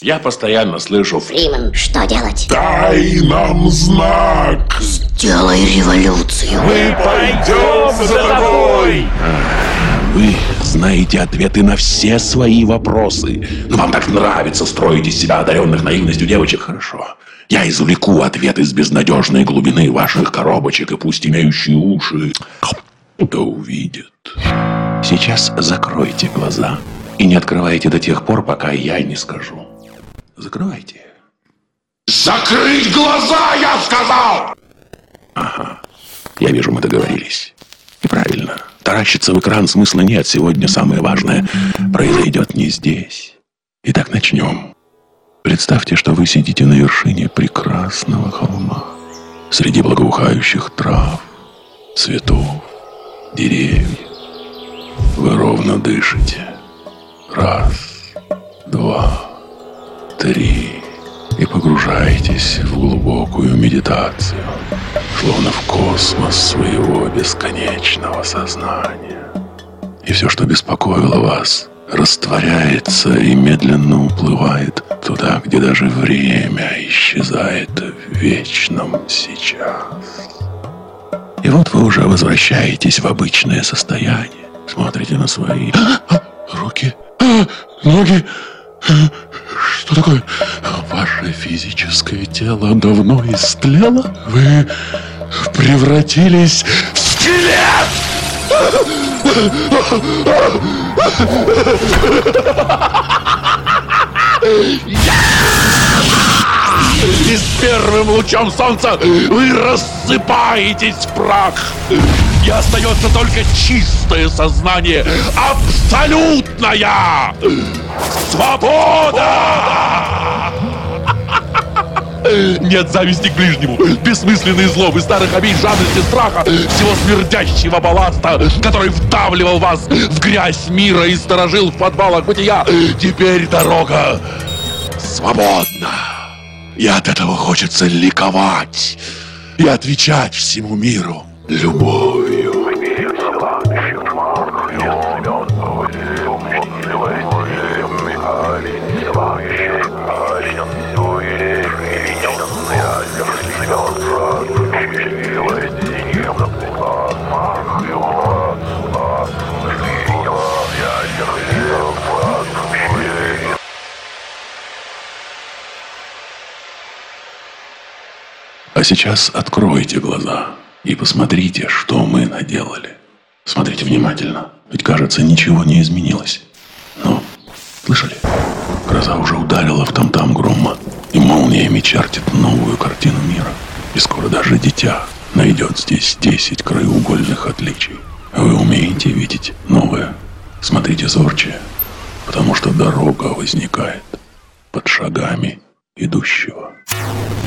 Я постоянно слышу: Фриман, что делать? Дай нам знак! Сделай революцию. Мы пойдем за тобой! Вы знаете ответы на все свои вопросы. Но вам так нравится строить из себя одаренных наивностью девочек. Хорошо. Я извлеку ответ из безнадежной глубины ваших коробочек, и пусть имеющие уши да увидят. Сейчас закройте глаза и не открывайте до тех пор, пока я не скажу. Закрывайте. Закрыть глаза, я сказал! Ага. Я вижу, мы договорились. И правильно. Таращиться в экран смысла нет. Сегодня самое важное произойдет не здесь. Итак, начнем. Представьте, что вы сидите на вершине прекрасного холма. Среди благоухающих трав, цветов, деревьев. Вы ровно дышите. Раз, два, три. И погружаетесь в глубокую медитацию, словно в космос своего бесконечного сознания. И все, что беспокоило вас, растворяется и медленно уплывает туда, где даже время исчезает в вечном сейчас. И вот вы уже возвращаетесь в обычное состояние. Смотрите на свои руки, ноги. Что такое? Ваше физическое тело давно истлело? Вы превратились в скелет! И с первым лучом солнца вы рассыпаетесь в прах. И остается только чистое сознание, абсолютная свобода! Нет зависти к ближнему, бессмысленной злобы, старых обид, жадности, страха, всего смердящего балласта, который вдавливал вас в грязь мира и сторожил в подвалах бытия. Теперь дорога свободна. И от этого хочется ликовать и отвечать всему миру любовью. А сейчас откройте глаза и посмотрите, что мы наделали. Смотрите внимательно, ведь, кажется, ничего не изменилось. Но, слышали? Гроза уже ударила в там-там грома, и молниями чертит новую картину мира. И скоро даже дитя найдет здесь 10 краеугольных отличий. Вы умеете видеть новое? Смотрите зорче, потому что дорога возникает под шагами идущего.